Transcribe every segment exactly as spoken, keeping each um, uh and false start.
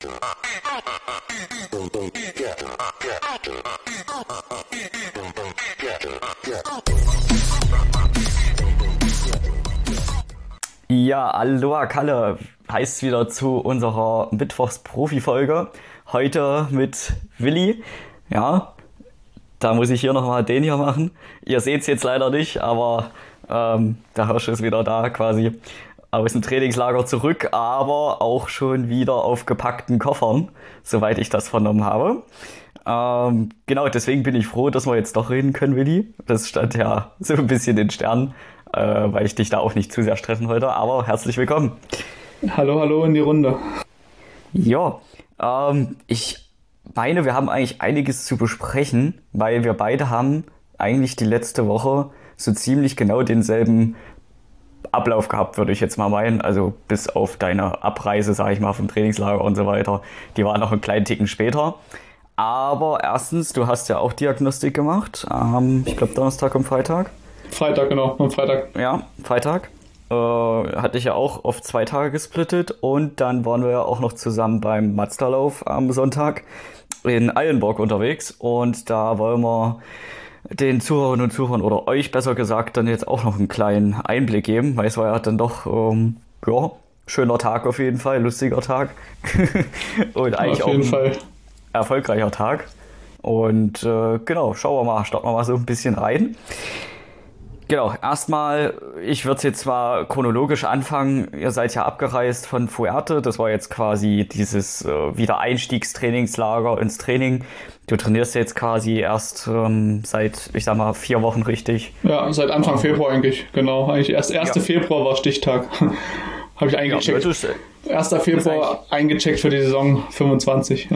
Ja, Aloha Kalle, heißt wieder zu unserer Mittwochs-Profi-Folge. Heute mit Willi. Ja, da muss ich hier nochmal den hier machen. Ihr seht es jetzt leider nicht, aber ähm, der Hirsch ist wieder da quasi aus dem Trainingslager zurück, aber auch schon wieder auf gepackten Koffern, soweit ich das vernommen habe. Ähm, genau, deswegen bin ich froh, dass wir jetzt doch reden können, Willi. Das stand ja so ein bisschen in Sternen, äh, weil ich dich da auch nicht zu sehr stressen wollte, aber herzlich willkommen. Hallo, hallo in die Runde. Ja, ähm, ich meine, wir haben eigentlich einiges zu besprechen, weil wir beide haben eigentlich die letzte Woche so ziemlich genau denselben Ablauf gehabt, würde ich jetzt mal meinen. Also bis auf deine Abreise, sage ich mal, vom Trainingslager und so weiter. Die war noch einen kleinen Ticken später. Aber erstens, du hast ja auch Diagnostik gemacht. Ähm, ich glaube Donnerstag und Freitag. Freitag, genau, am Freitag. Ja, Freitag. Äh, hatte ich ja auch auf zwei Tage gesplittet. Und dann waren wir ja auch noch zusammen beim Mazda-Lauf am Sonntag in Eilenburg unterwegs. Und da wollen wir den Zuhörern und Zuhörern oder euch besser gesagt dann jetzt auch noch einen kleinen Einblick geben, weil es war ja dann doch, ähm, ja, schöner Tag auf jeden Fall, lustiger Tag und eigentlich auf jeden auch ein Fall erfolgreicher Tag. Und äh, genau, schauen wir mal, starten wir mal so ein bisschen rein. Genau, erstmal, ich würde jetzt zwar chronologisch anfangen, ihr seid ja abgereist von Fuerte, das war jetzt quasi dieses äh, Wiedereinstiegstrainingslager ins Training. Du trainierst jetzt quasi erst ähm, seit, ich sag mal, vier Wochen richtig. Ja, seit Anfang Februar eigentlich, genau. Eigentlich erst erster Ja. Februar war Stichtag. Habe ich eingecheckt. Ja, das ist, erster Februar eingecheckt für die Saison fünfundzwanzig.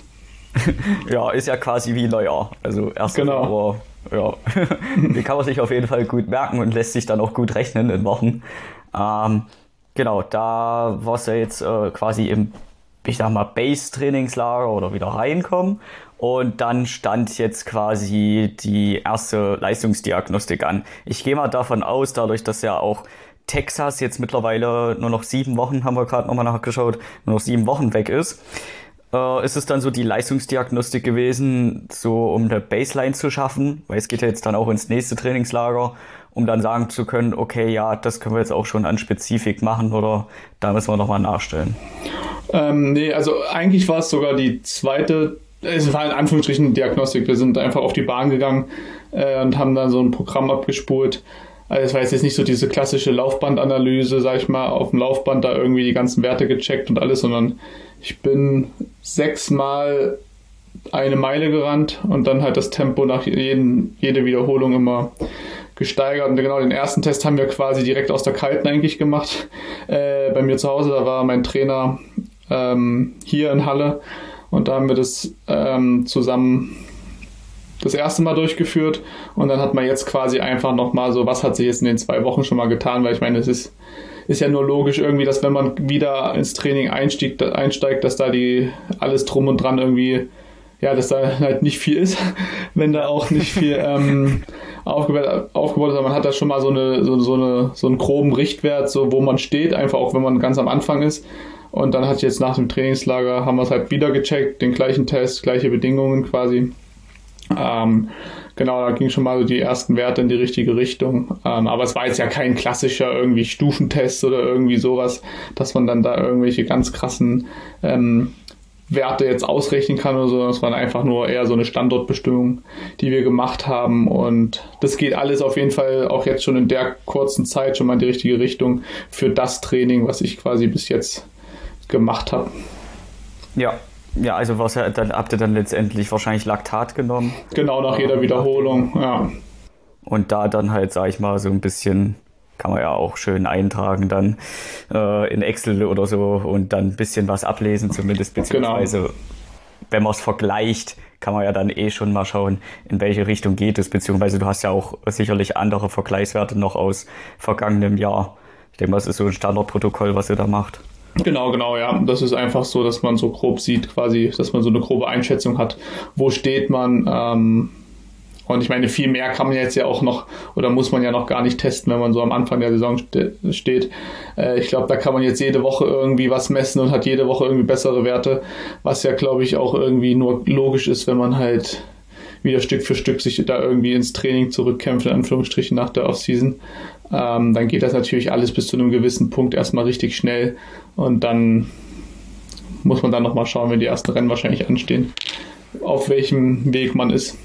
ja, ist ja quasi wie Neujahr. Also erster Genau. Februar. Ja, die kann man sich auf jeden Fall gut merken und lässt sich dann auch gut rechnen in Wochen. Ähm, genau, da war es ja jetzt äh, quasi im, ich sag mal, Base-Trainingslager oder wieder reinkommen. Und dann stand jetzt quasi die erste Leistungsdiagnostik an. Ich gehe mal davon aus, dadurch, dass ja auch Texas jetzt mittlerweile nur noch sieben Wochen, haben wir gerade nochmal nachgeschaut, nur noch sieben Wochen weg ist, äh, ist es dann so die Leistungsdiagnostik gewesen, so um eine Baseline zu schaffen, weil es geht ja jetzt dann auch ins nächste Trainingslager, um dann sagen zu können, okay, ja, das können wir jetzt auch schon an Spezifik machen oder da müssen wir nochmal nachstellen. Ähm, nee, also eigentlich war es sogar die zweite, es war in Anführungsstrichen Diagnostik. Wir sind einfach auf die Bahn gegangen äh, und haben dann so ein Programm abgespult. Also es war jetzt nicht so diese klassische Laufbandanalyse, sag ich mal, auf dem Laufband da irgendwie die ganzen Werte gecheckt und alles, sondern ich bin sechsmal eine Meile gerannt und dann halt das Tempo nach jeden, jede Wiederholung immer gesteigert. Und genau den ersten Test haben wir quasi direkt aus der Kalten eigentlich gemacht. Äh, bei mir zu Hause, da war mein Trainer ähm, hier in Halle und da haben wir das ähm, zusammen das erste Mal durchgeführt und dann hat man jetzt quasi einfach nochmal so, was hat sich jetzt in den zwei Wochen schon mal getan, weil ich meine, es ist, ist ja nur logisch irgendwie, dass wenn man wieder ins Training einstieg, einsteigt, dass da die alles drum und dran irgendwie, ja, dass da halt nicht viel ist, wenn da auch nicht viel ähm, aufgebaut, aufgebaut ist, aber man hat da schon mal so eine, so, so eine, so einen groben Richtwert, so wo man steht, einfach auch wenn man ganz am Anfang ist. Und dann hat jetzt nach dem Trainingslager, haben wir es halt wieder gecheckt, den gleichen Test, gleiche Bedingungen quasi. Ähm, genau, da ging schon mal so die ersten Werte in die richtige Richtung. Ähm, aber es war jetzt ja kein klassischer irgendwie Stufentest oder irgendwie sowas, dass man dann da irgendwelche ganz krassen ähm, Werte jetzt ausrechnen kann oder so. Das war einfach nur eher so eine Standortbestimmung, die wir gemacht haben. Und das geht alles auf jeden Fall auch jetzt schon in der kurzen Zeit schon mal in die richtige Richtung für das Training, was ich quasi bis jetzt gemacht habe. Ja. Ja, also was ja, dann habt ihr dann letztendlich wahrscheinlich Laktat genommen. Genau, nach jeder Wiederholung, ja. Und da dann halt, sag ich mal, so ein bisschen, kann man ja auch schön eintragen dann äh, in Excel oder so und dann ein bisschen was ablesen zumindest, beziehungsweise genau. Wenn man es vergleicht, kann man ja dann eh schon mal schauen, in welche Richtung geht es, beziehungsweise du hast ja auch sicherlich andere Vergleichswerte noch aus vergangenem Jahr. Ich denke mal, das ist so ein Standardprotokoll, was ihr da macht. Genau, genau, ja. Das ist einfach so, dass man so grob sieht, quasi, dass man so eine grobe Einschätzung hat, wo steht man ähm, Und ich meine, viel mehr kann man jetzt ja auch noch oder muss man ja noch gar nicht testen, wenn man so am Anfang der Saison ste- steht. Äh, ich glaube, da kann man jetzt jede Woche irgendwie was messen und hat jede Woche irgendwie bessere Werte, was ja, glaube ich, auch irgendwie nur logisch ist, wenn man halt wieder Stück für Stück sich da irgendwie ins Training zurückkämpft, in Anführungsstrichen, nach der Offseason. Ähm, dann geht das natürlich alles bis zu einem gewissen Punkt erstmal richtig schnell und dann muss man dann nochmal schauen, wenn die ersten Rennen wahrscheinlich anstehen, auf welchem Weg man ist.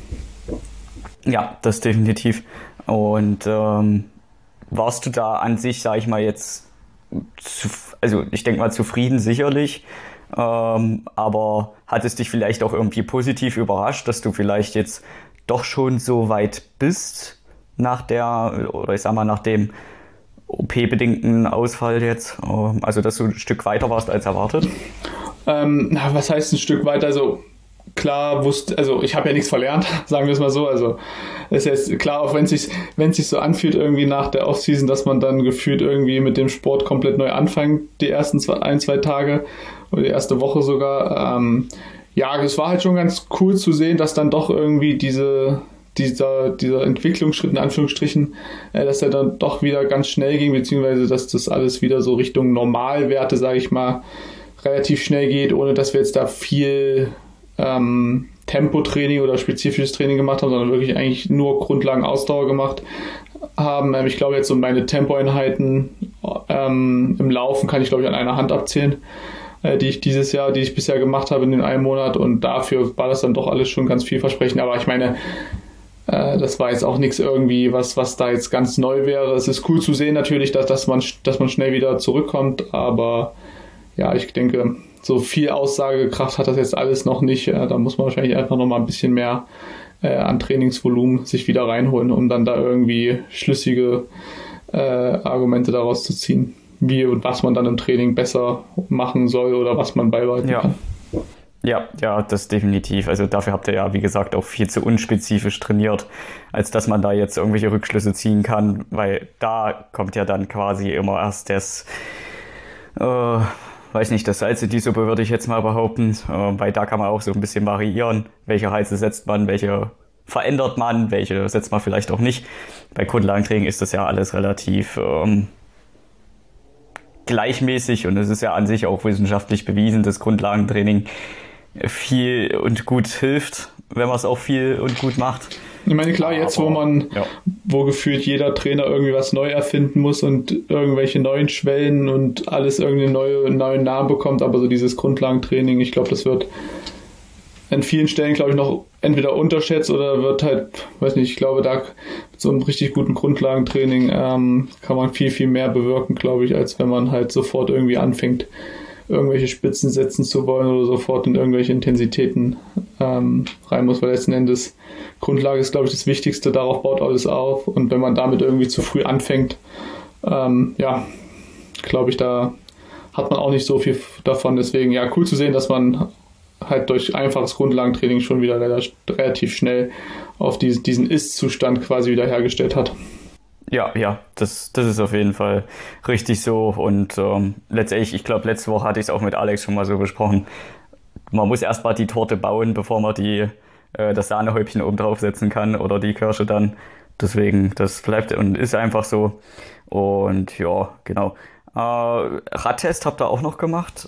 Ja, das definitiv. Und ähm, warst du da an sich, sag ich mal jetzt, zu, also ich denke mal zufrieden sicherlich, ähm, aber hat es dich vielleicht auch irgendwie positiv überrascht, dass du vielleicht jetzt doch schon so weit bist nach der, oder ich sag mal nach dem O P-bedingten Ausfall jetzt, ähm, also dass du ein Stück weiter warst als erwartet? Ähm, na, was heißt ein Stück weiter? Also klar wusste, also ich habe ja nichts verlernt, sagen wir es mal so. Also es ist klar, auch wenn es sich, wenn es sich so anfühlt irgendwie nach der Offseason, dass man dann gefühlt irgendwie mit dem Sport komplett neu anfängt, die ersten zwei, ein, zwei Tage oder die erste Woche sogar. Ähm, ja, es war halt schon ganz cool zu sehen, dass dann doch irgendwie diese dieser, dieser Entwicklungsschritt in Anführungsstrichen, äh, dass er dann doch wieder ganz schnell ging, beziehungsweise dass das alles wieder so Richtung Normalwerte, sage ich mal, relativ schnell geht, ohne dass wir jetzt da viel ähm, Tempotraining oder spezifisches Training gemacht haben, sondern wirklich eigentlich nur Grundlagen-Ausdauer gemacht haben. Ähm, ich glaube jetzt so meine Tempoeinheiten ähm, im Laufen kann ich glaube ich an einer Hand abzählen, äh, die ich dieses Jahr, die ich bisher gemacht habe in den einen Monat, und dafür war das dann doch alles schon ganz vielversprechend. Aber ich meine, äh, das war jetzt auch nichts irgendwie, was, was da jetzt ganz neu wäre. Es ist cool zu sehen natürlich, dass, dass, man, dass man schnell wieder zurückkommt, aber ja, ich denke, so viel Aussagekraft hat das jetzt alles noch nicht. Da muss man wahrscheinlich einfach noch mal ein bisschen mehr äh, an Trainingsvolumen sich wieder reinholen, um dann da irgendwie schlüssige äh, Argumente daraus zu ziehen, wie und was man dann im Training besser machen soll oder was man beibehalten ja. kann. Ja, ja, das definitiv. Also dafür habt ihr ja, wie gesagt, auch viel zu unspezifisch trainiert, als dass man da jetzt irgendwelche Rückschlüsse ziehen kann, weil da kommt ja dann quasi immer erst das äh, weiß nicht, das Salz in die Suppe würde ich jetzt mal behaupten, äh, weil da kann man auch so ein bisschen variieren, welche Reize setzt man, welche verändert man, welche setzt man vielleicht auch nicht. Bei Grundlagentraining ist das ja alles relativ ähm, gleichmäßig und es ist ja an sich auch wissenschaftlich bewiesen, dass Grundlagentraining viel und gut hilft, wenn man es auch viel und gut macht. Ich meine, klar, jetzt, Aber, wo man, ja. wo gefühlt jeder Trainer irgendwie was neu erfinden muss und irgendwelche neuen Schwellen und alles irgendwie neue, neuen Namen bekommt, aber so dieses Grundlagentraining, ich glaube, das wird an vielen Stellen, glaube ich, noch entweder unterschätzt oder wird halt, weiß nicht, ich glaube, da mit so einem richtig guten Grundlagentraining ähm, kann man viel, viel mehr bewirken, glaube ich, als wenn man halt sofort irgendwie anfängt, irgendwelche Spitzen setzen zu wollen oder sofort in irgendwelche Intensitäten ähm, rein muss, weil letzten Endes Grundlage ist, glaube ich, das Wichtigste, darauf baut alles auf, und wenn man damit irgendwie zu früh anfängt, ähm, ja, glaube ich, da hat man auch nicht so viel davon, deswegen, ja, cool zu sehen, dass man halt durch einfaches Grundlagentraining schon wieder relativ schnell auf diesen, diesen Ist-Zustand quasi wieder hergestellt hat. Ja, ja, das, das ist auf jeden Fall richtig so. Und ähm, letztendlich, ich glaube, letzte Woche hatte ich es auch mit Alex schon mal so besprochen. Man muss erst mal die Torte bauen, bevor man die, äh, das Sahnehäubchen oben drauf setzen kann oder die Kirsche dann. Deswegen, das bleibt und ist einfach so. Und ja, genau. Äh, Radtest habt ihr auch noch gemacht?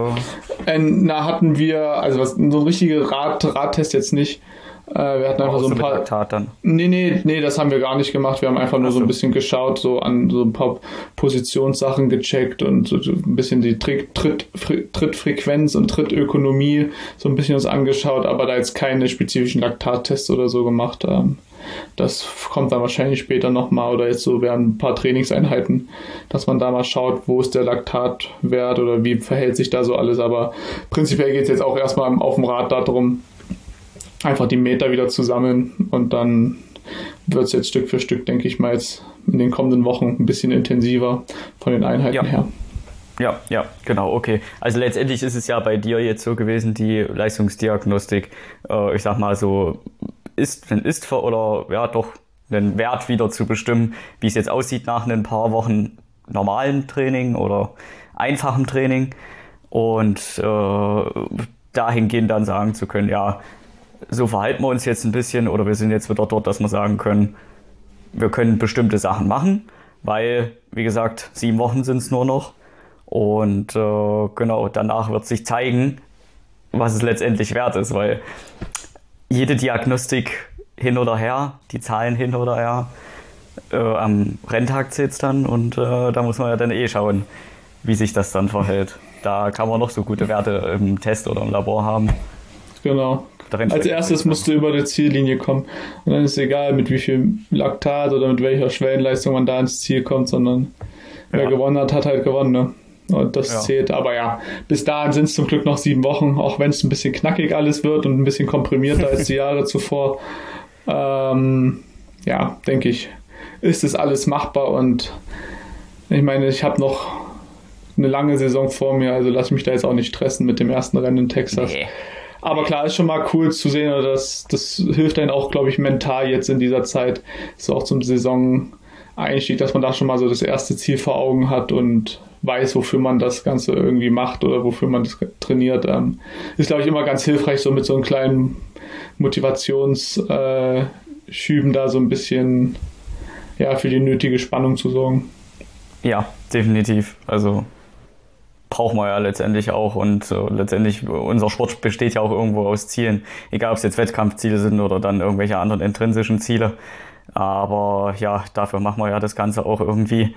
Äh, äh, na, hatten wir, also was, so ein richtiger Rad, Radtest jetzt nicht. Äh, wir hatten einfach so ein paar. Laktat dann. Nee, nee, nee, das haben wir gar nicht gemacht. Wir haben einfach nur so. so ein bisschen geschaut, so an so ein paar Positionssachen gecheckt und so ein bisschen die Tritt, Tritt, Trittfrequenz und Trittökonomie so ein bisschen uns angeschaut, aber da jetzt keine spezifischen Laktattests oder so gemacht. Ähm, das kommt dann wahrscheinlich später nochmal oder jetzt so während ein paar Trainingseinheiten, dass man da mal schaut, wo ist der Laktatwert oder wie verhält sich da so alles. Aber prinzipiell geht es jetzt auch erstmal auf dem Rad darum, einfach die Meter wieder zu sammeln, und dann wird es jetzt Stück für Stück, denke ich mal, jetzt in den kommenden Wochen ein bisschen intensiver von den Einheiten ja. her. Ja, ja, genau, okay. Also letztendlich ist es ja bei dir jetzt so gewesen, die Leistungsdiagnostik, äh, ich sag mal so, ist, einen Ist oder ja doch einen Wert wieder zu bestimmen, wie es jetzt aussieht nach ein paar Wochen normalen Training oder einfachem Training, und äh, dahingehend dann sagen zu können, ja, so verhalten wir uns jetzt ein bisschen oder wir sind jetzt wieder dort, dass wir sagen können, wir können bestimmte Sachen machen, weil, wie gesagt, sieben Wochen sind es nur noch und äh, genau, danach wird sich zeigen, was es letztendlich wert ist, weil jede Diagnostik hin oder her, die Zahlen hin oder her, äh, am Renntag zählt es dann und äh, da muss man ja dann eh schauen, wie sich das dann verhält. Da kann man noch so gute Werte im Test oder im Labor haben. Genau. Als erstes musst du über die Ziellinie kommen. Und dann ist es egal, mit wie viel Laktat oder mit welcher Schwellenleistung man da ins Ziel kommt, sondern wer ja. gewonnen hat, hat halt gewonnen. Ne? Und das ja. zählt. Aber ja, bis dahin sind es zum Glück noch sieben Wochen, auch wenn es ein bisschen knackig alles wird und ein bisschen komprimierter als die Jahre zuvor. Ähm, ja, denke ich, ist es alles machbar. Und ich meine, ich habe noch eine lange Saison vor mir, also lass mich da jetzt auch nicht stressen mit dem ersten Rennen in Texas. Nee. Aber klar, ist schon mal cool zu sehen, das, das hilft einem auch, glaube ich, mental jetzt in dieser Zeit, so auch zum Saison-Einstieg, dass man da schon mal so das erste Ziel vor Augen hat und weiß, wofür man das Ganze irgendwie macht oder wofür man das trainiert. Ähm, ist, glaube ich, immer ganz hilfreich, so mit so einem kleinen Motivationsschüben äh, da so ein bisschen ja, für die nötige Spannung zu sorgen. Ja, definitiv. Also brauchen wir ja letztendlich auch und äh, letztendlich unser Sport besteht ja auch irgendwo aus Zielen, egal ob es jetzt Wettkampfziele sind oder dann irgendwelche anderen intrinsischen Ziele, aber ja, dafür machen wir ja das Ganze auch irgendwie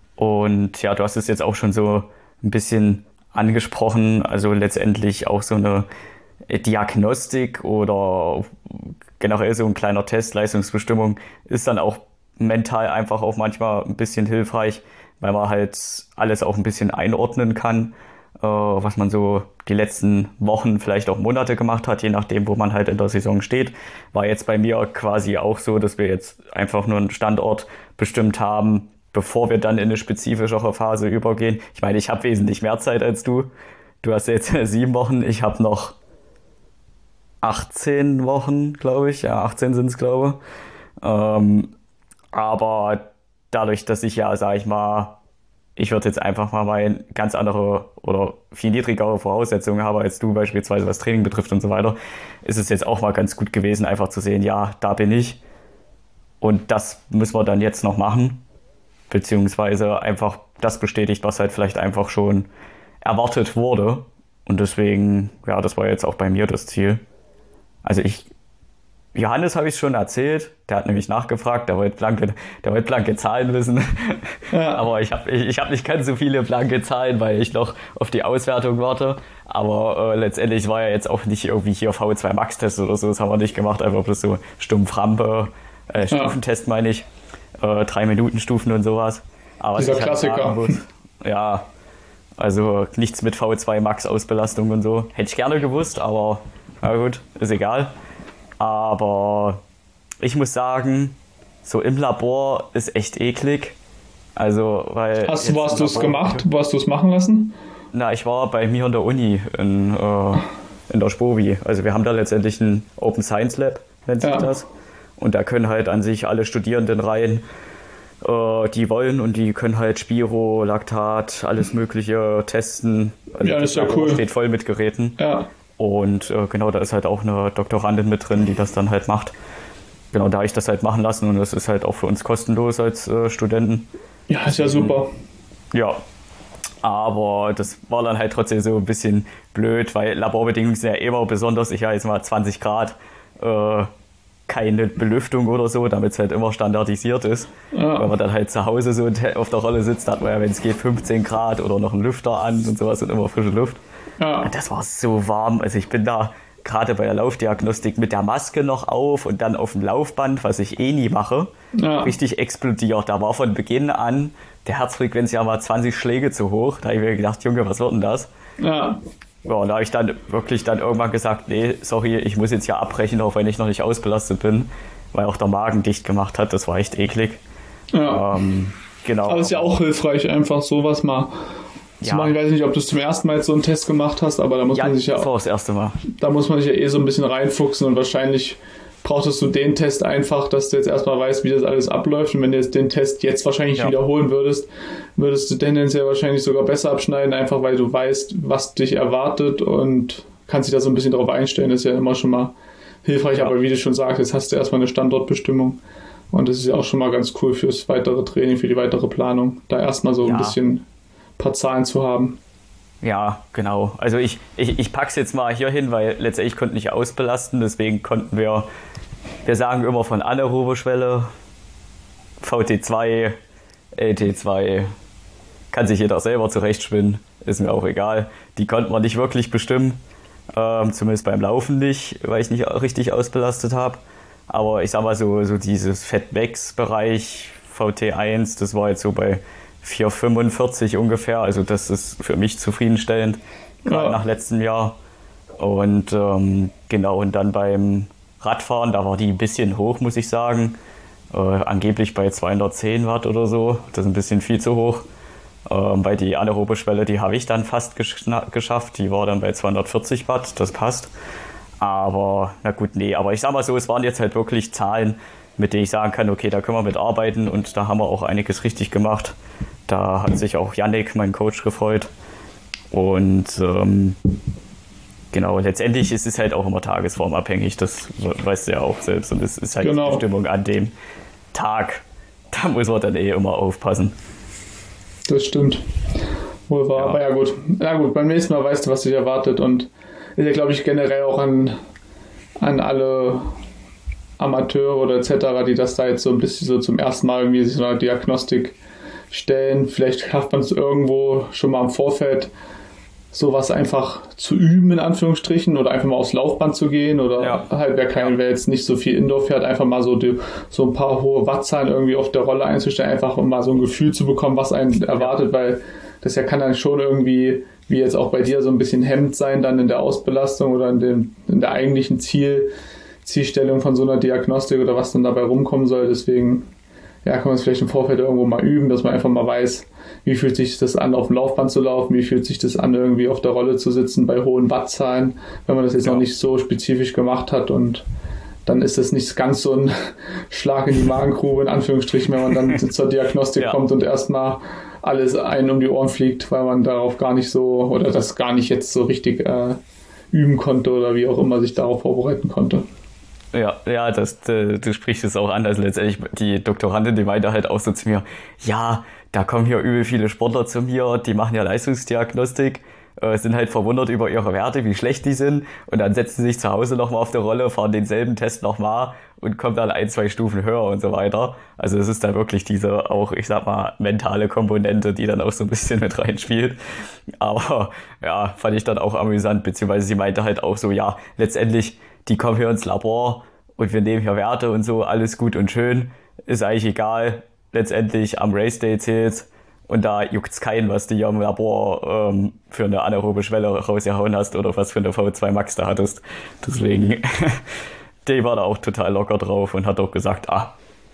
und ja, du hast es jetzt auch schon so ein bisschen angesprochen, also letztendlich auch so eine Diagnostik oder generell so ein kleiner Test, Leistungsbestimmung ist dann auch mental einfach auch manchmal ein bisschen hilfreich, weil man halt alles auch ein bisschen einordnen kann, äh, was man so die letzten Wochen, vielleicht auch Monate gemacht hat, je nachdem, wo man halt in der Saison steht. War jetzt bei mir quasi auch so, dass wir jetzt einfach nur einen Standort bestimmt haben, bevor wir dann in eine spezifischere Phase übergehen. Ich meine, ich habe wesentlich mehr Zeit als du. Du hast jetzt sieben Wochen, ich habe noch achtzehn Wochen, glaube ich. Ja, achtzehn sind es, glaube ich. Ähm, aber dadurch, dass ich ja, sag ich mal, ich würde jetzt einfach mal meine ganz andere oder viel niedrigere Voraussetzungen habe als du beispielsweise, was Training betrifft und so weiter, ist es jetzt auch mal ganz gut gewesen, einfach zu sehen, ja, da bin ich und das müssen wir dann jetzt noch machen, beziehungsweise einfach das bestätigt, was halt vielleicht einfach schon erwartet wurde und deswegen, ja, das war jetzt auch bei mir das Ziel. Also ich Johannes habe ich schon erzählt, der hat nämlich nachgefragt, der wollte blanke, der wollte blanke Zahlen wissen. Ja. Aber ich habe ich, ich hab nicht ganz so viele blanke Zahlen, weil ich noch auf die Auswertung warte. Aber äh, letztendlich war ja jetzt auch nicht irgendwie hier V zwei Max-Test oder so, das haben wir nicht gemacht, einfach bloß so stumpf Rampe, äh, Stufentest meine ich, äh, drei Minuten Stufen und sowas. Aber dieser Klassiker. Muss, ja, also nichts mit V zwei Max Ausbelastung und so. Hätte ich gerne gewusst, aber na gut, ist egal. Aber ich muss sagen, so im Labor ist echt eklig. Also, weil. Hast du, wo hast du es gemacht? Wo hast du es machen lassen? Na, ich war bei mir an der Uni in, äh, in der Spovi. Also wir haben da letztendlich ein Open Science Lab, nennt sich ja. das. Und da können halt an sich alle Studierenden rein, äh, die wollen und die können halt Spiro, Laktat, alles mögliche testen. Also ja, das ist ja cool. Steht voll mit Geräten. Ja. Und äh, genau, da ist halt auch eine Doktorandin mit drin, die das dann halt macht. Genau, da habe ich das halt machen lassen und das ist halt auch für uns kostenlos als äh, Studenten. Ja, ist ja super. Ja, aber das war dann halt trotzdem so ein bisschen blöd, weil Laborbedingungen sind ja immer besonders, ich habe jetzt mal zwanzig Grad, äh, keine Belüftung oder so, damit es halt immer standardisiert ist. Ja. Wenn man dann halt zu Hause so auf der Rolle sitzt, hat man ja, wenn es geht, fünfzehn Grad oder noch einen Lüfter an und sowas und immer frische Luft. Ja. Und das war so warm, also ich bin da gerade bei der Laufdiagnostik mit der Maske noch auf und dann auf dem Laufband, was ich eh nie mache, ja. richtig explodiert. Da war von Beginn an der Herzfrequenz ja mal zwanzig Schläge zu hoch. Da habe ich mir gedacht, Junge, was wird denn das? Ja. Ja, und da habe ich dann wirklich dann irgendwann gesagt, nee, sorry, ich muss jetzt ja abbrechen, auch wenn ich noch nicht ausbelastet bin, weil auch der Magen dicht gemacht hat. Das war echt eklig. Ja. Ähm, genau. Aber es ist ja auch hilfreich, einfach sowas mal zu machen. Ich weiß nicht, ob du es zum ersten Mal jetzt so einen Test gemacht hast, aber da muss ja, man sich ja das war auch, das erste Mal. Da muss man sich ja eh so ein bisschen reinfuchsen und wahrscheinlich brauchtest du den Test einfach, dass du jetzt erstmal weißt, wie das alles abläuft. Und wenn du jetzt den Test jetzt wahrscheinlich ja. wiederholen würdest, würdest du tendenziell wahrscheinlich sogar besser abschneiden, einfach weil du weißt, was dich erwartet und kannst dich da so ein bisschen drauf einstellen. Das ist ja immer schon mal hilfreich, Ja. aber wie du schon sagst, jetzt hast du erstmal eine Standortbestimmung und das ist ja auch schon mal ganz cool fürs weitere Training, für die weitere Planung, da erstmal so Ja. ein bisschen ein paar Zahlen zu haben. Ja, genau. Also ich, ich, ich pack's jetzt mal hier hin, weil letztendlich konnten nicht ausbelasten, deswegen konnten wir, wir sagen immer von anaerobe Schwelle, V T zwei, L T zwei, kann sich jeder selber zurechtspinnen, ist mir auch egal. Die konnten wir nicht wirklich bestimmen, ähm, zumindest beim Laufen nicht, weil ich nicht richtig ausbelastet habe. Aber ich sag mal so, so dieses Fat-Max-Bereich, V T eins, das war jetzt so bei vier Komma fünfundvierzig ungefähr, also das ist für mich zufriedenstellend, gerade Ja. nach letztem Jahr. Und ähm, genau, und dann beim Radfahren, da war die ein bisschen hoch, muss ich sagen. Äh, angeblich bei zweihundertzehn Watt oder so, das ist ein bisschen viel zu hoch. Ähm, bei die anaerobe Schwelle, die habe ich dann fast geschna- geschafft, die war dann bei zweihundertvierzig Watt, das passt. Aber, na gut, nee, aber ich sag mal so, es waren jetzt halt wirklich Zahlen, mit denen ich sagen kann, okay, da können wir mit arbeiten und da haben wir auch einiges richtig gemacht. Da hat sich auch Yannick, mein Coach, gefreut. Und ähm, genau, letztendlich ist es halt auch immer tagesformabhängig, das weißt du ja auch selbst. Und es ist halt Genau. die Stimmung an dem Tag. Da muss man dann eh immer aufpassen. Das stimmt. Wohl wahr, Ja. aber ja gut. Ja gut, beim nächsten Mal weißt du, was dich erwartet und ist ja, glaube ich, generell auch an, an alle Amateure oder et cetera, die das da jetzt so ein bisschen so zum ersten Mal irgendwie so eine Diagnostik stellen. Vielleicht schafft man es irgendwo schon mal im Vorfeld, sowas einfach zu üben, in Anführungsstrichen, oder einfach mal aufs Laufband zu gehen oder Ja. halt, wer kein, wer jetzt nicht so viel Indoor fährt, einfach mal so, die, so ein paar hohe Wattzahlen irgendwie auf der Rolle einzustellen, einfach um mal so ein Gefühl zu bekommen, was einen erwartet, weil das ja kann dann schon irgendwie, wie jetzt auch bei dir, so ein bisschen hemmend sein dann in der Ausbelastung oder in, dem, in der eigentlichen Ziel, Zielstellung von so einer Diagnostik oder was dann dabei rumkommen soll. Deswegen ja, kann man es vielleicht im Vorfeld irgendwo mal üben, dass man einfach mal weiß, wie fühlt sich das an, auf dem Laufband zu laufen, wie fühlt sich das an, irgendwie auf der Rolle zu sitzen bei hohen Wattzahlen, wenn man das jetzt Ja. noch nicht so spezifisch gemacht hat, und dann ist das nicht ganz so ein Schlag in die Magengrube, in Anführungsstrichen, wenn man dann zur Diagnostik Ja. kommt und erstmal alles einen um die Ohren fliegt, weil man darauf gar nicht so, oder das gar nicht jetzt so richtig äh, üben konnte oder wie auch immer sich darauf vorbereiten konnte. Ja, ja, das, du, du sprichst es auch an. Also letztendlich, die Doktorandin, die meinte halt auch so zu mir, ja, da kommen hier übel viele Sportler zu mir, die machen ja Leistungsdiagnostik, äh, sind halt verwundert über ihre Werte, wie schlecht die sind, und dann setzen sie sich zu Hause nochmal auf der Rolle, fahren denselben Test nochmal und kommen dann ein, zwei Stufen höher und so weiter. Also es ist da wirklich diese auch, ich sag mal, mentale Komponente, die dann auch so ein bisschen mit reinspielt. Aber ja, fand ich dann auch amüsant, beziehungsweise sie meinte halt auch so, ja, letztendlich, die kommen hier ins Labor und wir nehmen hier Werte und so, alles gut und schön, ist eigentlich egal. Letztendlich am Race Day zählt's und da juckt's keinen, was du hier im Labor ähm, für eine anaerobe Schwelle rausgehauen hast oder was für eine V zwei Max da hattest. Deswegen, die war da auch total locker drauf und hat auch gesagt, ah,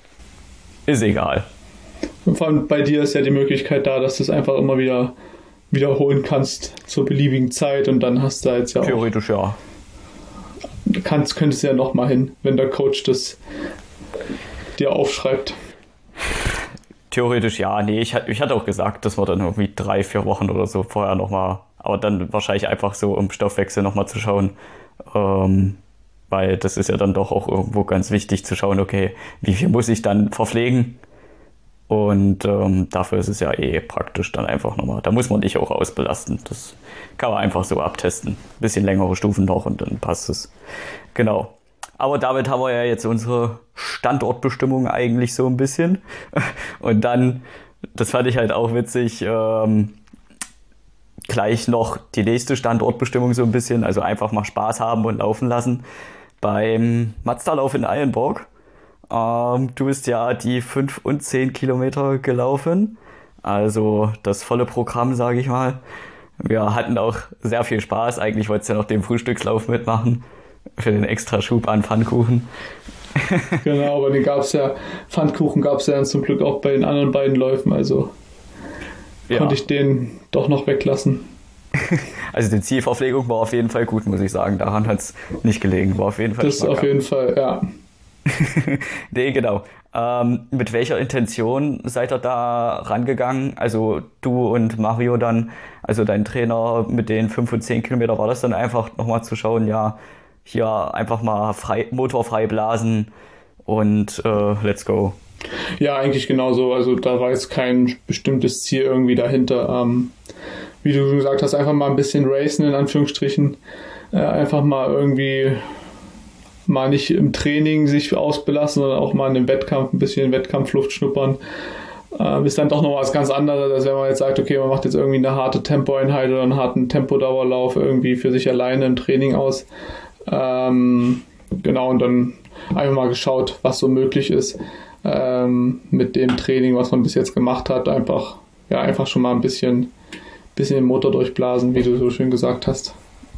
ist egal. Und vor allem bei dir ist ja die Möglichkeit da, dass du es einfach immer wieder wiederholen kannst zur beliebigen Zeit, und dann hast du jetzt ja auch, Theoretisch ja. kannst, könntest du ja nochmal hin, wenn der Coach das dir aufschreibt. Theoretisch ja, nee, ich, ich hatte auch gesagt, dass wir dann irgendwie drei, vier Wochen oder so vorher nochmal, aber dann wahrscheinlich einfach so, um Stoffwechsel nochmal zu schauen, ähm, weil das ist ja dann doch auch irgendwo ganz wichtig zu schauen, okay, wie viel muss ich dann verpflegen, und ähm, dafür ist es ja eh praktisch dann einfach nochmal, da muss man dich auch ausbelasten, das kann man einfach so abtesten, bisschen längere Stufen noch und dann passt es, genau. Aber damit haben wir ja jetzt unsere Standortbestimmung eigentlich so ein bisschen. Und dann, das fand ich halt auch witzig, ähm, gleich noch die nächste Standortbestimmung so ein bisschen. Also einfach mal Spaß haben und laufen lassen. Beim Mazda-Lauf in Eilenburg. Ähm, du bist ja die fünf und zehn Kilometer gelaufen. Also das volle Programm, sage ich mal. Wir hatten auch sehr viel Spaß. Eigentlich wolltest du ja noch den Frühstückslauf mitmachen. Für den extra Schub an Pfannkuchen. Genau, aber den gab es ja, Pfannkuchen gab es ja dann zum Glück auch bei den anderen beiden Läufen, also Ja. konnte ich den doch noch weglassen. Also die Zielverpflegung war auf jeden Fall gut, muss ich sagen. Daran hat es nicht gelegen. War auf jeden Fall Das schmackhaft. auf jeden Fall, ja. Nee, genau. Ähm, mit welcher Intention seid ihr da rangegangen? Also du und Mario dann, also dein Trainer mit den fünf und zehn Kilometer, war das dann einfach nochmal zu schauen, ja, hier einfach mal frei, Motor frei blasen und äh, let's go. Ja, eigentlich genauso. Also da war jetzt kein bestimmtes Ziel irgendwie dahinter. Ähm, wie du schon gesagt hast, einfach mal ein bisschen racen in Anführungsstrichen. Äh, einfach mal irgendwie mal nicht im Training sich ausbelassen, sondern auch mal in einem Wettkampf ein bisschen Wettkampfluft schnuppern. Ähm, ist dann doch noch was ganz anderes, als wenn man jetzt sagt, okay, man macht jetzt irgendwie eine harte Tempoeinheit oder einen harten Tempodauerlauf irgendwie für sich alleine im Training aus. Ähm, genau, und dann einfach mal geschaut, was so möglich ist ähm, mit dem Training, was man bis jetzt gemacht hat. Einfach, ja, einfach schon mal ein bisschen, bisschen den Motor durchblasen, wie du so schön gesagt hast.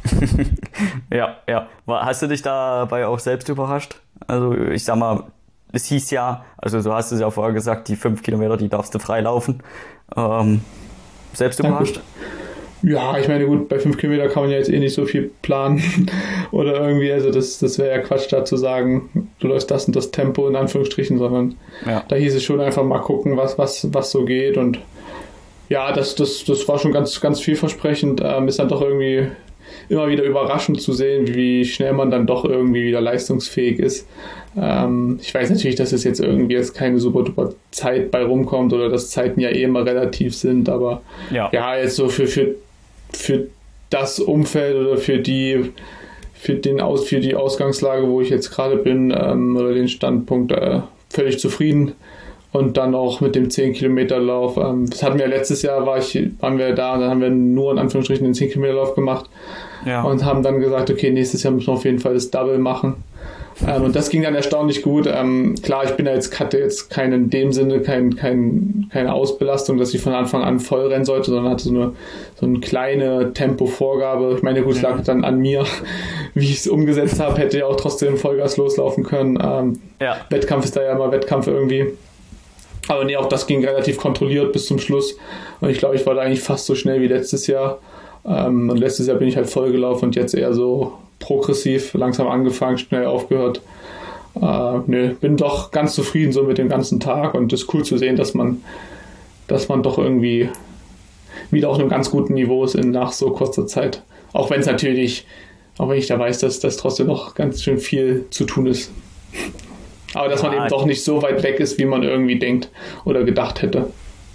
Ja, ja. Hast du dich dabei auch selbst überrascht? Also ich sag mal, es hieß ja, also so hast du es ja vorher gesagt, die fünf Kilometer, die darfst du frei laufen. Ähm, selbst überrascht? Ja, ich meine, gut, bei fünf Kilometer kann man ja jetzt eh nicht so viel planen oder irgendwie, also das, das wäre ja Quatsch, da zu sagen, du läufst das und das Tempo in Anführungsstrichen, sondern ja. Da hieß es schon einfach mal gucken, was, was, was so geht, und ja, das, das, das war schon ganz, ganz vielversprechend. Ähm, ist dann doch irgendwie immer wieder überraschend zu sehen, wie schnell man dann doch irgendwie wieder leistungsfähig ist. Ähm, ich weiß natürlich, dass es jetzt irgendwie jetzt keine super duper Zeit bei rumkommt oder dass Zeiten ja eh immer relativ sind, aber ja, ja jetzt so für, für, für das Umfeld oder für die für den Aus, für die Ausgangslage, wo ich jetzt gerade bin, ähm, oder den Standpunkt, äh, völlig zufrieden. Und dann auch mit dem zehn Kilometer Lauf. Ähm, das hatten wir letztes Jahr, war ich, waren wir da und dann haben wir nur in Anführungsstrichen den zehn Kilometer Lauf gemacht. Ja. Und haben dann gesagt, okay, nächstes Jahr müssen wir auf jeden Fall das Double machen. Ähm, und das ging dann erstaunlich gut. Ähm, klar, ich bin ja jetzt, hatte jetzt keine, in dem Sinne kein, kein, keine Ausbelastung, dass ich von Anfang an voll rennen sollte, sondern hatte so eine, so eine kleine Tempovorgabe. Ich meine, gut, es lag dann an mir, wie ich es umgesetzt habe, hätte ja auch trotzdem Vollgas loslaufen können. Ähm, ja. Wettkampf ist da ja immer Wettkampf irgendwie. Aber nee, auch das ging relativ kontrolliert bis zum Schluss. Und ich glaube, ich war da eigentlich fast so schnell wie letztes Jahr. Ähm, und letztes Jahr bin ich halt voll gelaufen und jetzt eher so progressiv, langsam angefangen, schnell aufgehört. Äh, nee, bin doch ganz zufrieden so mit dem ganzen Tag, und es ist cool zu sehen, dass man, dass man doch irgendwie wieder auf einem ganz guten Niveau ist in, nach so kurzer Zeit. Auch wenn es natürlich, auch wenn ich da weiß, dass das trotzdem noch ganz schön viel zu tun ist. Aber dass man ja, eben doch nicht so weit weg ist, wie man irgendwie denkt oder gedacht hätte.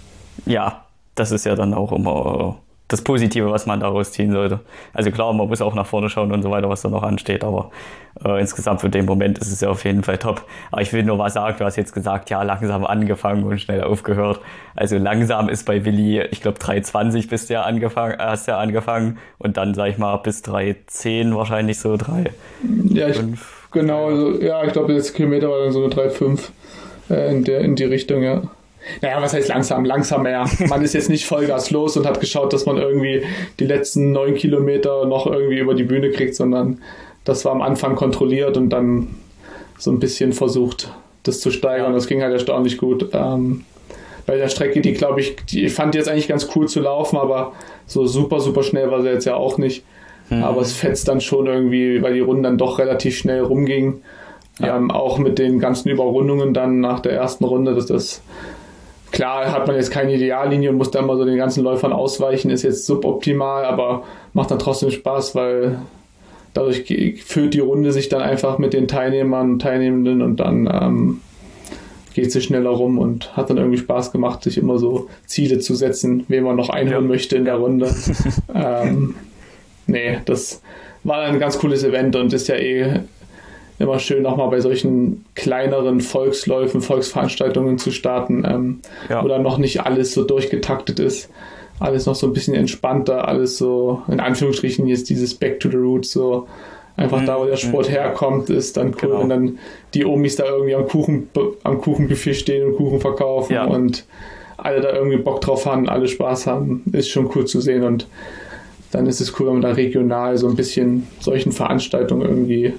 Ja, das ist ja dann auch immer das Positive, was man daraus ziehen sollte. Also klar, man muss auch nach vorne schauen und so weiter, was da noch ansteht, aber äh, insgesamt für den Moment ist es ja auf jeden Fall top. Aber ich will nur was sagen, du hast jetzt gesagt, ja, langsam angefangen und schnell aufgehört. Also langsam ist bei Willi, ich glaube drei zwanzig bist du ja angefangen, hast ja angefangen, und dann, sag ich mal, bis drei zehn wahrscheinlich so, drei, ja, ich, fünf. Genau, also, ja, ich glaube, jetzt Kilometer war dann so eine drei fünf äh, in, der, in die Richtung, ja. Naja, was heißt langsam? Langsam mehr. Man ist jetzt nicht Vollgas los und hat geschaut, dass man irgendwie die letzten neun Kilometer noch irgendwie über die Bühne kriegt, sondern das war am Anfang kontrolliert und dann so ein bisschen versucht, das zu steigern. Das ging halt erstaunlich gut. Ähm, bei der Strecke, die glaube ich, die fand ich jetzt eigentlich ganz cool zu laufen, aber so super, super schnell war sie jetzt ja auch nicht. Mhm. Aber es fetzt dann schon irgendwie, weil die Runden dann doch relativ schnell rumgingen. Ja. Ähm, auch mit den ganzen Überrundungen dann nach der ersten Runde, dass das klar, hat man jetzt keine Ideallinie und muss da immer so den ganzen Läufern ausweichen, ist jetzt suboptimal, aber macht dann trotzdem Spaß, weil dadurch füllt die Runde sich dann einfach mit den Teilnehmern und Teilnehmenden, und dann ähm, geht sie schneller rum und hat dann irgendwie Spaß gemacht, sich immer so Ziele zu setzen, wen man noch einholen ja. möchte in der Runde. ähm, nee, das war ein ganz cooles Event und ist ja eh immer schön, nochmal bei solchen kleineren Volksläufen, Volksveranstaltungen zu starten, ähm, ja. wo dann noch nicht alles so durchgetaktet ist, alles noch so ein bisschen entspannter, alles so, in Anführungsstrichen jetzt dieses Back to the Roots, so einfach mhm. da, wo der Sport mhm. herkommt, ist dann cool, genau. wenn dann die Omis da irgendwie am Kuchen, am Kuchenbuffet stehen und Kuchen verkaufen ja. und alle da irgendwie Bock drauf haben, alle Spaß haben, ist schon cool zu sehen, und dann ist es cool, wenn man da regional so ein bisschen solchen Veranstaltungen irgendwie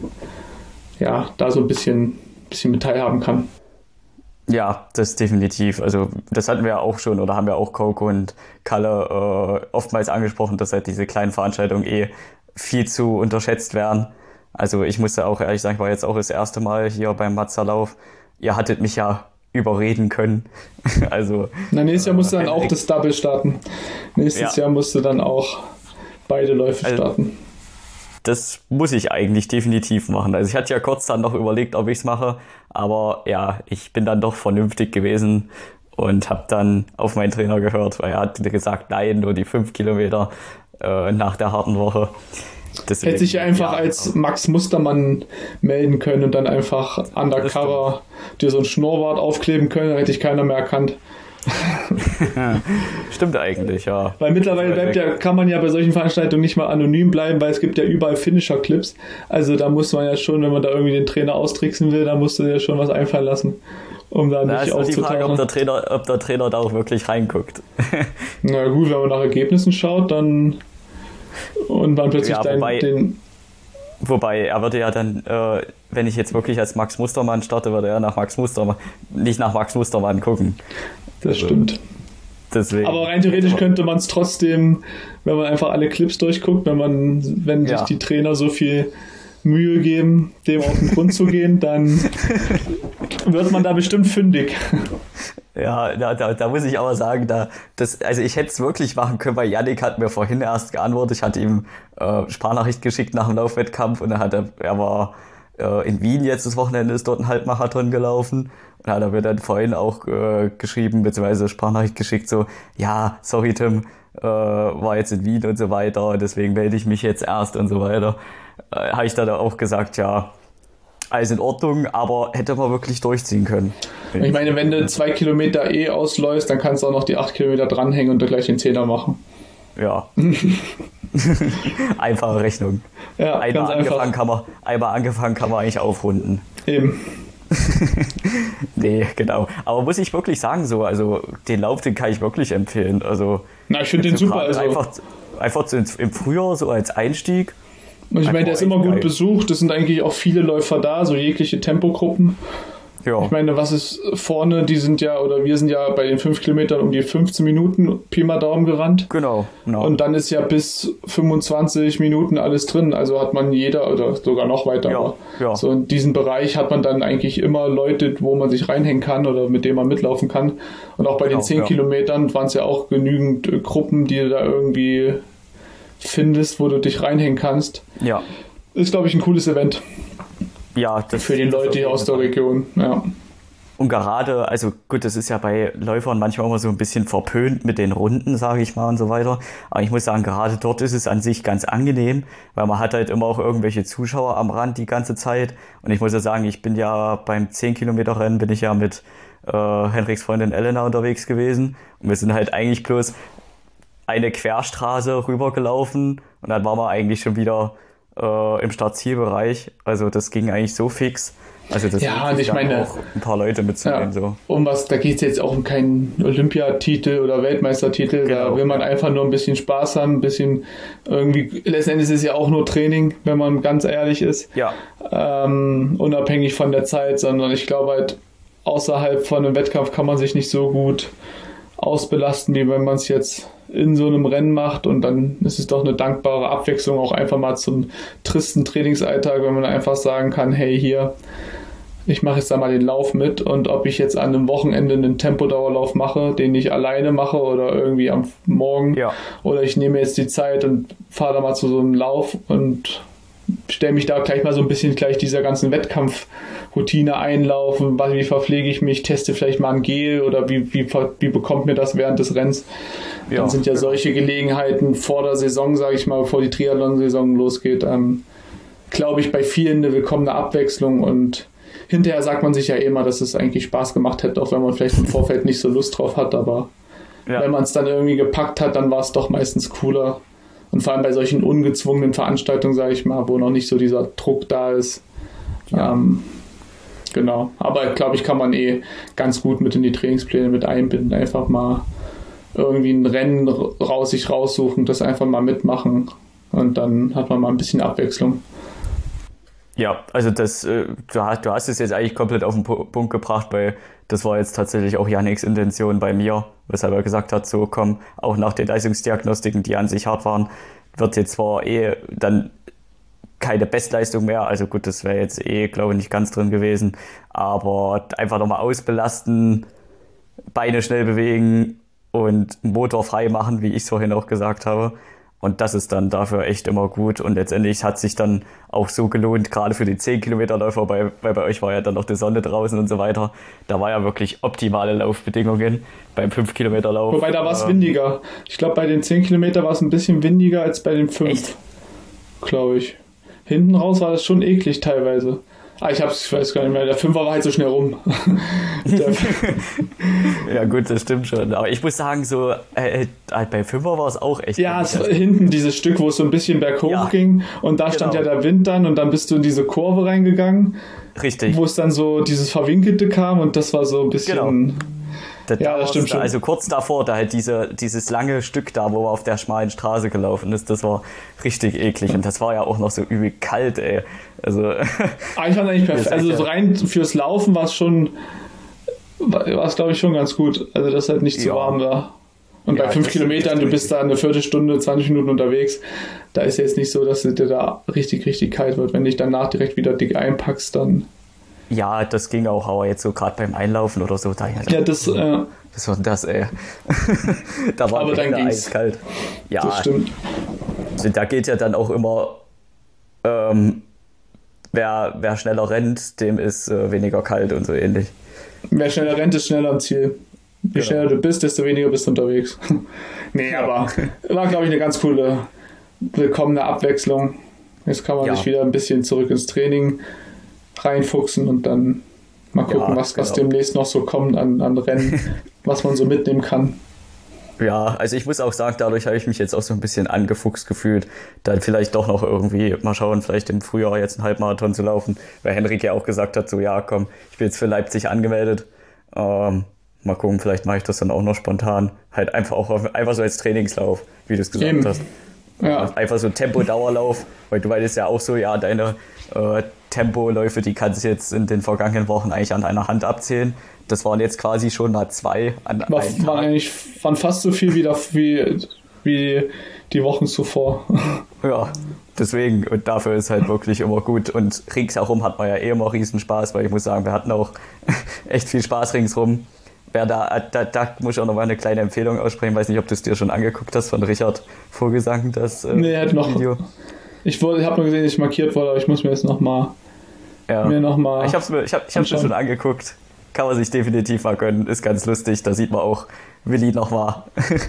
ja, da so ein bisschen, bisschen mit teilhaben kann. Ja, das definitiv. Also das hatten wir ja auch schon, oder haben wir auch Coco und Kalle äh, oftmals angesprochen, dass halt diese kleinen Veranstaltungen eh viel zu unterschätzt werden. Also ich musste auch ehrlich sagen, ich war jetzt auch das erste Mal hier beim Matzerlauf. Ihr hattet mich ja überreden können. Also Na, nächstes Jahr musst du dann auch das Double starten. Nächstes ja. Jahr musst du dann auch beide Läufe also, starten. das muss ich eigentlich definitiv machen. Also ich hatte ja kurz dann noch überlegt, ob ich es mache, aber ja, ich bin dann doch vernünftig gewesen und habe dann auf meinen Trainer gehört, weil er hat gesagt, nein, nur die fünf Kilometer äh, nach der harten Woche. Deswegen, hätte sich ja einfach ja, als Max Mustermann melden können und dann einfach undercover dir so ein Schnurrbart aufkleben können, dann hätte ich keiner mehr erkannt. Stimmt eigentlich, ja. Weil mittlerweile bleibt ja, kann man ja bei solchen Veranstaltungen nicht mal anonym bleiben, weil es gibt ja überall Finisher-Clips. Also da muss man ja schon, wenn man da irgendwie den Trainer austricksen will, da musst du dir schon was einfallen lassen, um da Na, nicht aufzutauchen. aufzutauchen. Die Frage, ob der Trainer, ob der Trainer da auch wirklich reinguckt. Na gut, wenn man nach Ergebnissen schaut, dann und dann plötzlich ja, dein, wobei, den... Wobei, er würde ja dann, äh, wenn ich jetzt wirklich als Max Mustermann starte, würde er nach Max Mustermann, nicht nach Max Mustermann gucken. Das also, stimmt. Deswegen. Aber rein theoretisch könnte man es trotzdem, wenn man einfach alle Clips durchguckt, wenn man, wenn sich ja. die Trainer so viel Mühe geben, dem auf den Grund zu gehen, dann wird man da bestimmt fündig. Ja, da, da, da muss ich aber sagen, da, das, also ich hätte es wirklich machen können, weil Yannick hat mir vorhin erst geantwortet, ich hatte ihm äh, Sprachnachricht geschickt nach dem Laufwettkampf und er, hat, er war äh, in Wien jetzt das Wochenende, ist dort ein Halbmarathon gelaufen und hat er mir dann vorhin auch äh, geschrieben, beziehungsweise Sprachnachricht geschickt, so, ja, sorry Tim, äh, war jetzt in Wien und so weiter, deswegen melde ich mich jetzt erst und so weiter. Äh, habe ich dann auch gesagt, ja, alles in Ordnung, aber hätte man wirklich durchziehen können. Ich meine, wenn du zwei Kilometer eh ausläufst, dann kannst du auch noch die acht Kilometer dranhängen und dann gleich den Zehner machen. Ja. Einfache Rechnung. Ja, einmal, angefangen kann man, einmal angefangen kann man eigentlich aufrunden. Eben. Nee, genau. Aber muss ich wirklich sagen, so, also den Lauf, den kann ich wirklich empfehlen. Also, Na, ich finde den super. Also einfach, einfach so im Frühjahr so als Einstieg. Und ich meine, der ist immer gut geil. besucht. Es sind eigentlich auch viele Läufer da, so jegliche Tempogruppen. Ja. Ich meine, was ist vorne, die sind ja, oder wir sind ja bei den fünf Kilometern um die fünfzehn Minuten Pi mal Daumen gerannt. Genau, genau. Und dann ist ja bis fünfundzwanzig Minuten alles drin. Also hat man jeder, oder sogar noch weiter, ja, aber ja. so in diesem Bereich hat man dann eigentlich immer Leute, wo man sich reinhängen kann oder mit denen man mitlaufen kann. Und auch bei genau, den zehn ja. Kilometern waren es ja auch genügend äh, Gruppen, die du da irgendwie findest, wo du dich reinhängen kannst. Ja. Ist, glaube ich, ein cooles Event. Ja, das für die Leute hier aus der Region, ja. Und gerade, also gut, das ist ja bei Läufern manchmal immer so ein bisschen verpönt mit den Runden, sage ich mal und so weiter. Aber ich muss sagen, gerade dort ist es an sich ganz angenehm, weil man hat halt immer auch irgendwelche Zuschauer am Rand die ganze Zeit. Und ich muss ja sagen, ich bin ja beim zehn Kilometer Rennen bin ich ja mit äh, Henriks Freundin Elena unterwegs gewesen. Und wir sind halt eigentlich bloß eine Querstraße rübergelaufen und dann waren wir eigentlich schon wieder äh, im Startzielbereich. Also das ging eigentlich so fix. Also das ja, und ich meine auch ein paar Leute mitzunehmen. Ja, so. Um was, da geht es jetzt auch um keinen Olympiatitel oder Weltmeistertitel. Genau. Da will man einfach nur ein bisschen Spaß haben, ein bisschen irgendwie, letztendlich ist es ja auch nur Training, wenn man ganz ehrlich ist. Ja. Ähm, unabhängig von der Zeit, sondern ich glaube halt, außerhalb von einem Wettkampf kann man sich nicht so gut ausbelasten, wie wenn man es jetzt in so einem Rennen macht, und dann ist es doch eine dankbare Abwechslung auch einfach mal zum tristen Trainingsalltag, wenn man einfach sagen kann, hey, hier, ich mache jetzt da mal den Lauf mit, und ob ich jetzt an einem Wochenende einen Tempodauerlauf mache, den ich alleine mache oder irgendwie am Morgen, ja. oder ich nehme jetzt die Zeit und fahre da mal zu so einem Lauf und stelle mich da gleich mal so ein bisschen gleich dieser ganzen Wettkampfroutine einlaufen, wie verpflege ich mich, teste vielleicht mal ein Gel oder wie, wie, wie bekommt mir das während des Rennens. Ja, dann sind ja genau. solche Gelegenheiten vor der Saison, sage ich mal, bevor die Triathlon-Saison losgeht, ähm, glaube ich, bei vielen eine willkommene Abwechslung, und hinterher sagt man sich ja immer, dass es eigentlich Spaß gemacht hätte, auch wenn man vielleicht im Vorfeld nicht so Lust drauf hat, aber ja. wenn man es dann irgendwie gepackt hat, dann war es doch meistens cooler. Und vor allem bei solchen ungezwungenen Veranstaltungen, sage ich mal, wo noch nicht so dieser Druck da ist. Ja. Ähm, genau. Aber glaube ich, kann man eh ganz gut mit in die Trainingspläne mit einbinden. Einfach mal irgendwie ein Rennen raus sich raussuchen, das einfach mal mitmachen. Und dann hat man mal ein bisschen Abwechslung. Ja, also das, äh, du, hast, du hast es jetzt eigentlich komplett auf den P- Punkt gebracht, weil das war jetzt tatsächlich auch Yannicks Intention bei mir, weshalb er gesagt hat, so komm, auch nach den Leistungsdiagnostiken, die an sich hart waren, wird jetzt zwar eh dann keine Bestleistung mehr, also gut, das wäre jetzt eh, glaube ich, nicht ganz drin gewesen, aber einfach nochmal ausbelasten, Beine schnell bewegen und Motor frei machen, wie ich es vorhin auch gesagt habe. Und das ist dann dafür echt immer gut. Und letztendlich hat sich dann auch so gelohnt, gerade für die zehn Kilometer Läufer, weil, weil bei euch war ja dann noch die Sonne draußen und so weiter. Da war ja wirklich optimale Laufbedingungen beim fünf Kilometer Lauf. Wobei da war es ähm, windiger. Ich glaube, bei den zehn Kilometer war es ein bisschen windiger als bei den fünf. Glaube ich. Hinten raus war das schon eklig teilweise. Ah, ich hab's, ich weiß gar nicht mehr. Der Fünfer war halt so schnell rum. Ja gut, das stimmt schon. Aber ich muss sagen, so äh, halt bei Fünfer war es auch echt. Ja, es war hinten dieses Stück, wo es so ein bisschen berghoch Ja, ging und da genau. stand ja der Wind dann und dann bist du in diese Kurve reingegangen, Richtig. wo es dann so dieses Verwinkelte kam und das war so ein bisschen... Genau. Da, Ja, da das stimmt schon. Also kurz davor, da halt diese, dieses lange Stück da, wo er auf der schmalen Straße gelaufen ist, das war richtig eklig. Und das war ja auch noch so übel kalt, ey. Also, Aber ich fand eigentlich perfekt. Also so rein fürs Laufen war es schon, war es glaube ich schon ganz gut. Also dass halt nicht zu Ja. warm war. Und Ja, bei fünf das- Kilometern, das du bist da eine Viertelstunde, zwanzig Minuten unterwegs. Da ist jetzt nicht so, dass es dir da richtig, richtig kalt wird. Wenn du dich danach direkt wieder dick einpackst, dann... ja, das ging auch, aber jetzt so gerade beim Einlaufen oder so, da Ja, das, äh, was war denn das, ey? Da war Aber die dann Hände ging's. eiskalt. Ja, das stimmt. da geht ja dann auch immer, ähm, wer, wer schneller rennt, dem ist äh, weniger kalt und so ähnlich. Wer schneller rennt, ist schneller am Ziel. Je Genau. schneller du bist, desto weniger bist du unterwegs. Nee, aber war, glaube ich, eine ganz coole, willkommene Abwechslung. Jetzt kann man Ja. sich wieder ein bisschen zurück ins Training reinfuchsen und dann mal gucken, Ja, was, was genau. demnächst noch so kommt an, an Rennen, was man so mitnehmen kann. Ja, also ich muss auch sagen, dadurch habe ich mich jetzt auch so ein bisschen angefuchst gefühlt, dann vielleicht doch noch irgendwie, mal schauen, vielleicht im Frühjahr jetzt einen Halbmarathon zu laufen, weil Henrik ja auch gesagt hat, so ja komm, ich bin jetzt für Leipzig angemeldet, ähm, mal gucken, vielleicht mache ich das dann auch noch spontan, halt einfach auch auf, einfach so als Trainingslauf, wie du es gesagt Eben. hast. Ja, Einfach so Tempo-Dauerlauf, weil du weißt ja auch so, ja, deine äh, Tempoläufe, die kannst du jetzt in den vergangenen Wochen eigentlich an einer Hand abzählen. Das waren jetzt quasi schon mal zwei an war, einem war Tag. eigentlich waren fast so viel wie, da- wie, wie die Wochen zuvor. Ja, deswegen, und dafür ist halt wirklich immer gut. Und ringsherum hat man ja eh immer riesen Spaß, weil ich muss sagen, wir hatten auch echt viel Spaß ringsherum. Wer da, da, da muss ich auch noch mal eine kleine Empfehlung aussprechen, weiß nicht, ob du es dir schon angeguckt hast, von Richard Vogelsang, das äh, Nee, hat noch- Video. Ich, wurde- ich habe nur gesehen, dass ich markiert wurde, aber ich muss mir jetzt nochmal Ja. mir noch mal Ich hab's mir, ich hab, ich hab's mir anschauen. schon angeguckt. Kann man sich definitiv mal gönnen. Ist ganz lustig. Da sieht man auch Willi nochmal.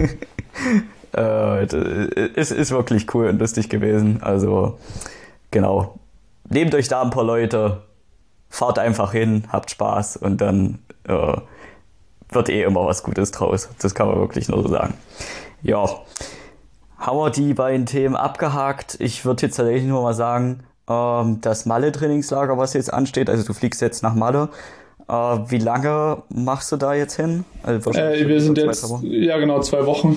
äh, ist, ist wirklich cool und lustig gewesen. Also, genau. Nehmt euch da ein paar Leute, fahrt einfach hin, habt Spaß und dann äh, wird eh immer was Gutes draus. Das kann man wirklich nur so sagen. Ja. Haben wir die beiden Themen abgehakt. Ich würde jetzt tatsächlich nur mal sagen, ähm, das Malle-Trainingslager, was jetzt ansteht, also du fliegst jetzt nach Malle. Äh, wie lange machst du da jetzt hin? Also wahrscheinlich Äh, wir sind zwei, jetzt, drei Wochen. ja genau, zwei Wochen.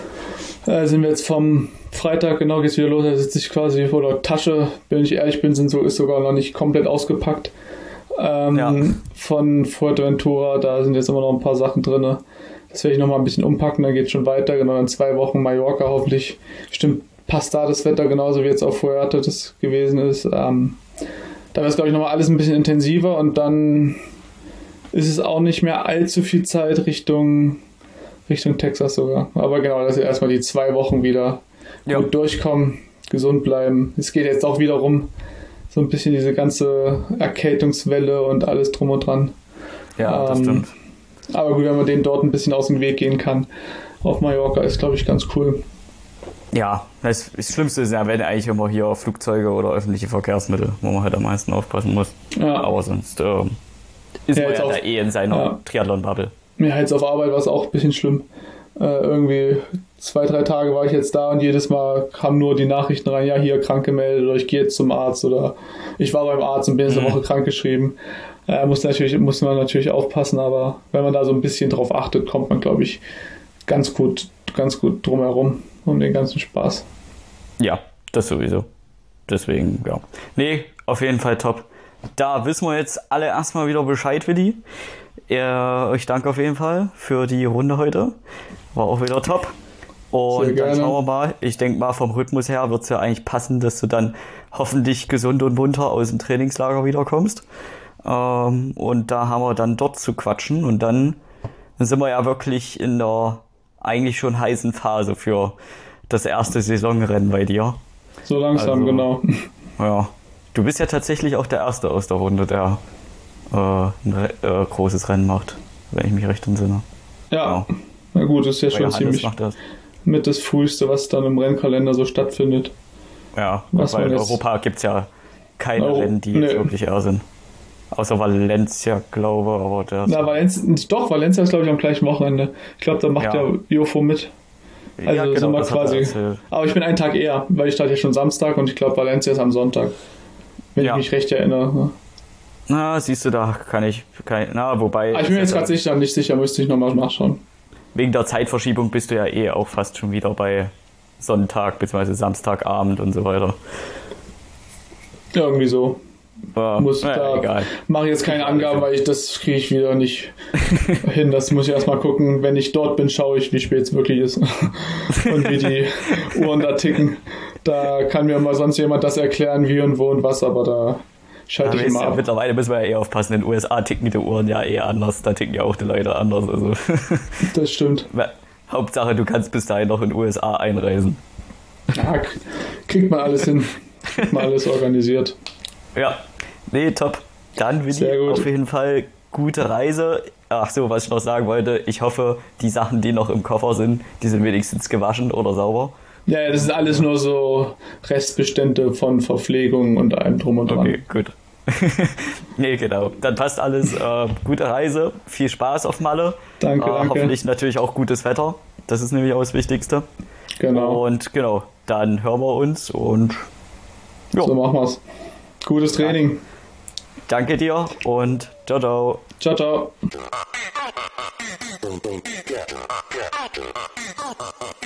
Äh, sind wir jetzt vom Freitag, genau, geht's wieder los. Da sitze ich quasi vor der Tasche, wenn ich ehrlich bin, sind so, ist sogar noch nicht komplett ausgepackt. Ähm, Ja. Von Fuerteventura, da sind jetzt immer noch ein paar Sachen drin. Das werde ich nochmal ein bisschen umpacken, dann geht's schon weiter. Genau, in zwei Wochen Mallorca hoffentlich. Stimmt, passt da das Wetter genauso wie jetzt auf Fuerte das gewesen ist. Ähm, da wird es, glaube ich, nochmal alles ein bisschen intensiver und dann ist es auch nicht mehr allzu viel Zeit Richtung, Richtung Texas sogar. Aber genau, dass wir erstmal die zwei Wochen wieder Ja. gut durchkommen, gesund bleiben. Es geht jetzt auch wieder rum, so ein bisschen diese ganze Erkältungswelle und alles drum und dran. Ja, das ähm, stimmt. Aber gut, wenn man denen dort ein bisschen aus dem Weg gehen kann, auf Mallorca ist, glaube ich, ganz cool. Ja, das, das Schlimmste ist ja, wenn eigentlich immer hier Flugzeuge oder öffentliche Verkehrsmittel, wo man halt am meisten aufpassen muss. Ja, Aber sonst ähm, ist Ja, man jetzt ja auf- da eh in seiner ja. Triathlon-Bubble. mir halt auf Arbeit war es auch ein bisschen schlimm. Äh, irgendwie zwei, drei Tage war ich jetzt da und jedes Mal kamen nur die Nachrichten rein, ja, hier krank gemeldet oder ich gehe jetzt zum Arzt oder ich war beim Arzt und bin jetzt eine Mhm. Woche krank geschrieben. Äh, muss, natürlich, muss man natürlich aufpassen, aber wenn man da so ein bisschen drauf achtet, kommt man, glaube ich, ganz gut, ganz gut drumherum um den ganzen Spaß. Ja, das sowieso. Deswegen, ja. Nee, auf jeden Fall top. Da wissen wir jetzt alle erstmal wieder Bescheid, Willi. Äh, ich danke auf jeden Fall für die Runde heute. War auch wieder top. Sehr Und dann gerne. schauen wir mal. Ich denke mal, vom Rhythmus her wird es ja eigentlich passen, dass du dann hoffentlich gesund und munter aus dem Trainingslager wiederkommst. Ähm, und da haben wir dann dort zu quatschen. Und dann sind wir ja wirklich in der eigentlich schon heißen Phase für das erste Saisonrennen bei dir. So langsam, also, genau. Ja. Du bist ja tatsächlich auch der Erste aus der Runde, der äh, ein Re äh, großes Rennen macht, wenn ich mich recht entsinne. Ja, ja. Na gut, das ist ja schon ziemlich das. mit das Früheste, was dann im Rennkalender so stattfindet. Ja, was weil in Europa gibt es ja keine Euro Rennen, die jetzt nee. wirklich eher sind. Außer Valencia, glaube ich, aber der. Na, Valencia, doch, Valencia ist, glaube ich, am gleichen Wochenende. Ich glaube, da macht ja, ja Jofo mit. Also ja, genau, sind wir quasi. Aber ich bin einen Tag eher, weil ich starte ja schon Samstag und ich glaube, Valencia ist am Sonntag. Wenn ja. ich mich recht erinnere. Na, siehst du, da kann ich. Kann, na, wobei. Aber ich bin mir jetzt gerade sicher, nicht sicher, müsste ich nochmal nachschauen. Wegen der Zeitverschiebung bist du ja eh auch fast schon wieder bei Sonntag bzw. Samstagabend und so weiter. Ja, irgendwie so. Ja, muss na, da egal. Mache jetzt keine Angaben, weil ich das kriege ich wieder nicht hin. Das muss ich erstmal gucken. Wenn ich dort bin, schaue ich, wie spät es wirklich ist und wie die Uhren da ticken. Da kann mir mal sonst jemand das erklären, wie und wo und was, aber da schalte ja, ich immer ja, ab. Mittlerweile müssen wir ja eh aufpassen. In den U S A ticken die Uhren ja eh anders. Da ticken ja auch die Leute anders. Also. Das stimmt. Hauptsache, du kannst bis dahin noch in den U S A einreisen. Ja, kriegt man alles hin. Kriegt man alles organisiert. Ja, nee, top. Dann will ich auf jeden Fall gute Reise. Ach so, was ich noch sagen wollte, ich hoffe, die Sachen, die noch im Koffer sind, die sind wenigstens gewaschen oder sauber. Ja, das ist alles nur so Restbestände von Verpflegung und allem drum und dran. Okay, gut. Nee, genau. Dann passt alles. Äh, gute Reise, viel Spaß auf Malle. Danke, äh, danke. Hoffentlich natürlich auch gutes Wetter. Das ist nämlich auch das Wichtigste. Genau. Und genau, dann hören wir uns und jo. So machen wir's. Gutes Training. Danke dir und ciao, ciao. Ciao, ciao.